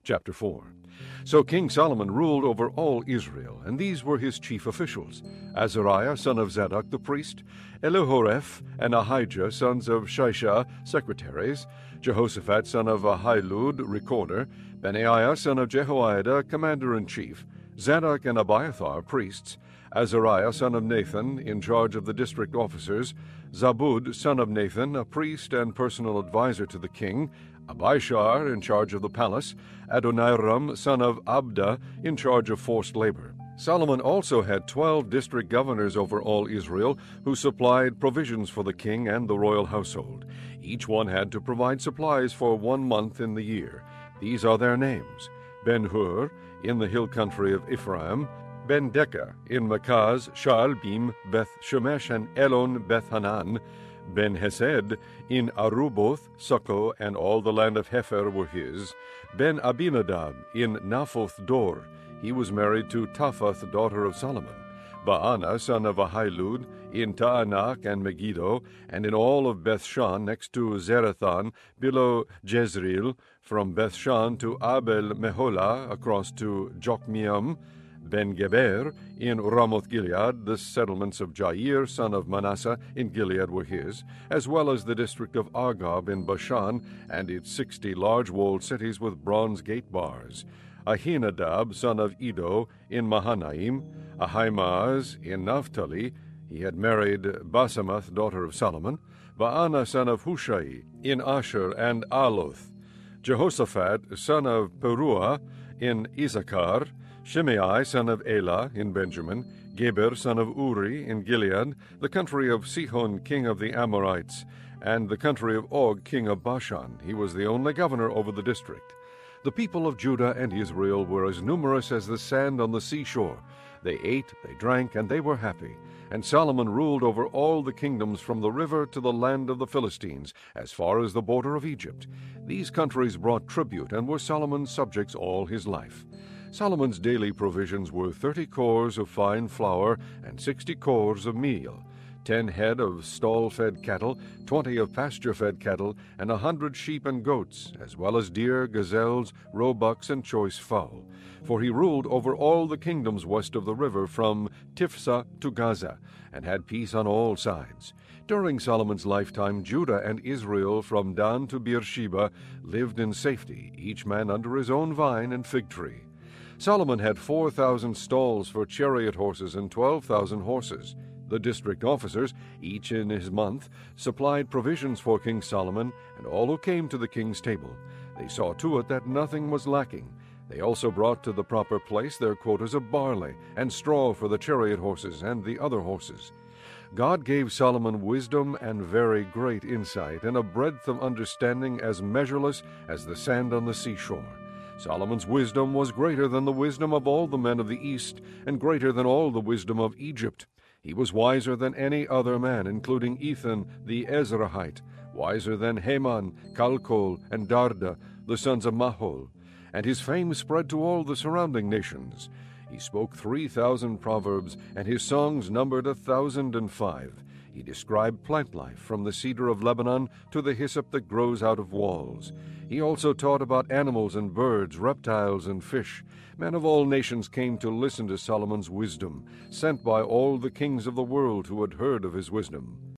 Chapter 4. So King Solomon ruled over all Israel, and these were his chief officials: Azariah, son of Zadok the priest; Elihoreph and Ahijah, sons of Shisha, secretaries; Jehoshaphat, son of Ahilud, recorder; Benaiah, son of Jehoiada, commander-in-chief; Zadok and Abiathar, priests; Azariah, son of Nathan, in charge of the district officers; Zabud, son of Nathan, a priest and personal advisor to the king; Abishar, in charge of the palace; Adoniram, son of Abda, in charge of forced labor. Solomon also had 12 district governors over all Israel, who supplied provisions for the king and the royal household. Each one had to provide supplies for 1 month in the year. These are their names: Ben-Hur, in the hill country of Ephraim; Ben-Dekah, in Makaz, Shaalbim, Beth-Shemesh, and Elon Beth-Hanan; Ben-Hesed, in Aruboth, Succo, and all the land of Hepher were his; Ben-Abinadab, in Naphoth Dor. He was married to Taphath, daughter of Solomon; Baana, son of Ahilud, in Taanach and Megiddo, and in all of Bethshan, next to Zarethan, below Jezreel, from Bethshan to Abel-Meholah, across to Jokmeam; Ben-Geber, in Ramoth-Gilead. The settlements of Jair, son of Manasseh, in Gilead were his, as well as the district of Argob in Bashan, and its 60 large walled cities with bronze gate bars; Ahinadab, son of Iddo, in Mahanaim; Ahimaaz, in Naphtali. He had married Basemath, daughter of Solomon; Baana, son of Hushai, in Asher and Aloth; Jehoshaphat, son of Peruah, in Issachar; Shimei, son of Elah, in Benjamin; Geber, son of Uri, in Gilead, the country of Sihon, king of the Amorites, and the country of Og, king of Bashan. He was the only governor over the district. The people of Judah and Israel were as numerous as the sand on the seashore. They ate, they drank, and they were happy. And Solomon ruled over all the kingdoms from the river to the land of the Philistines, as far as the border of Egypt. These countries brought tribute and were Solomon's subjects all his life. Solomon's daily provisions were 30 cors of fine flour and 60 cors of meal, 10 head of stall-fed cattle, 20 of pasture-fed cattle, and 100 sheep and goats, as well as deer, gazelles, roebucks, and choice fowl. For he ruled over all the kingdoms west of the river, from Tiphsah to Gaza, and had peace on all sides. During Solomon's lifetime, Judah and Israel, from Dan to Beersheba, lived in safety, each man under his own vine and fig tree. Solomon had 4,000 stalls for chariot horses and 12,000 horses. The district officers, each in his month, supplied provisions for King Solomon and all who came to the king's table. They saw to it that nothing was lacking. They also brought to the proper place their quotas of barley and straw for the chariot horses and the other horses. God gave Solomon wisdom and very great insight, and a breadth of understanding as measureless as the sand on the seashore. Solomon's wisdom was greater than the wisdom of all the men of the East, and greater than all the wisdom of Egypt. He was wiser than any other man, including Ethan the Ezrahite, wiser than Heman, Calcol, and Darda, the sons of Mahol. And his fame spread to all the surrounding nations. He spoke 3,000 proverbs, and his songs numbered 1,005. He described plant life, from the cedar of Lebanon to the hyssop that grows out of walls. He also taught about animals and birds, reptiles and fish. Men of all nations came to listen to Solomon's wisdom, sent by all the kings of the world who had heard of his wisdom.